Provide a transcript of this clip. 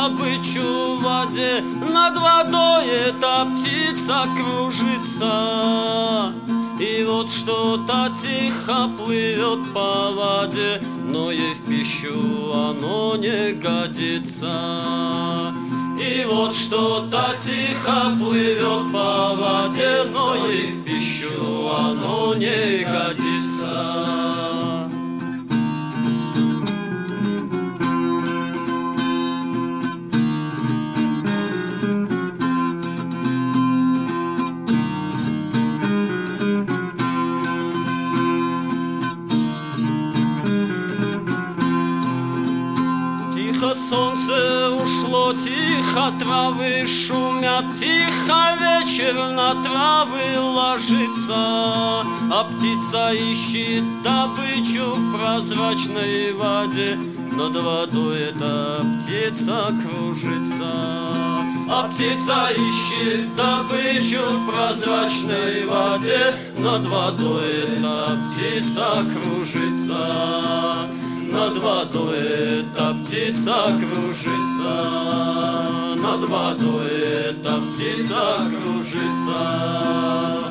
добычу в воде, над водой эта птица кружится. И вот что-то тихо плывет по воде, но ей в пищу оно не годится. И вот что-то тихо плывет по воде, но ей в пищу оно не годится. Тихо солнце ушло, тихо травы шумят, тихо вечер на травы ложится, а птица ищет добычу в прозрачной воде, над водой эта птица кружится. А птица ищет добычу в прозрачной воде, над водой эта птица кружится. Над водой эта птица кружится, над водой эта птица кружится.